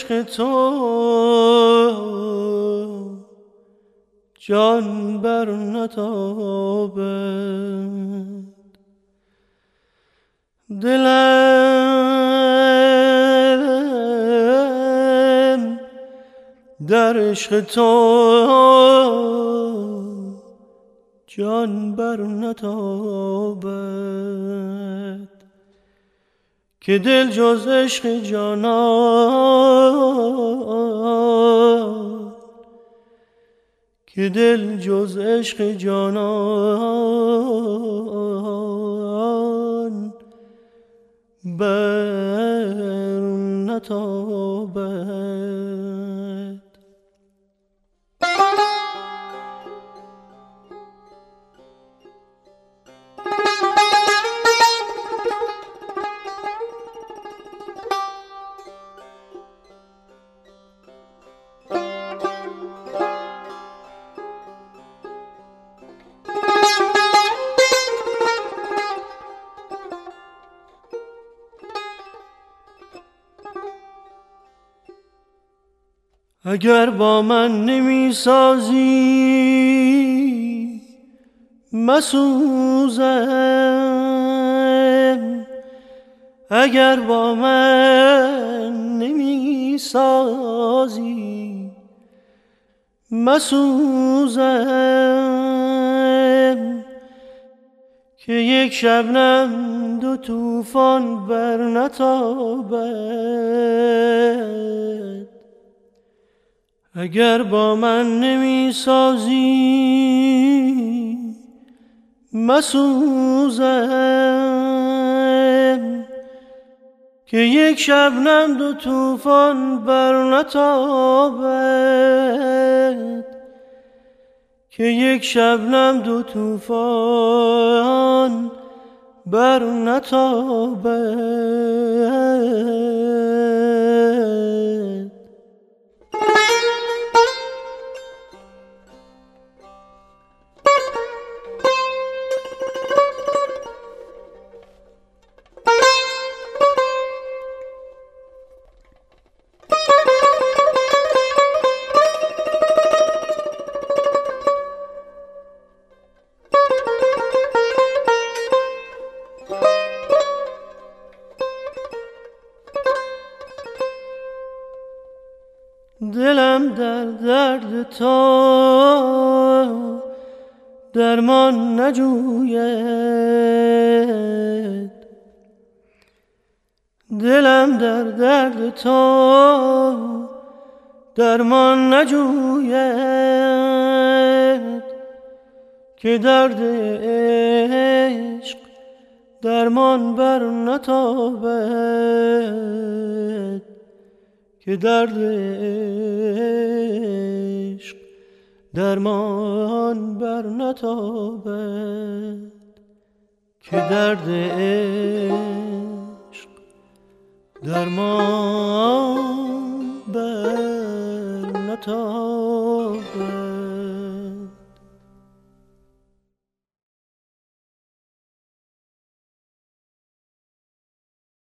عشق تو جان بر نتابد، دلم در عشق تو جان بر نتابد، که دل جز عشق جانان، که دل جز عشق جانان بر نتابد. اگر با من نمی سازی مسوزم، اگر با من نمی سازی مسوزم، که یک شبنم دو طوفان بر نتابد. اگر با من نمی سازی مسوزم، که یک شبنم دو طوفان بر نتابد، که یک شبنم دو طوفان بر نتابد. دلم در درد تو درمان نجوید، دلم در درد تو درمان نجوید، که درد عشق درمان بر نتابد، که درد عشق درمان بر نتابد، که درد عشق درمان بر نتابد.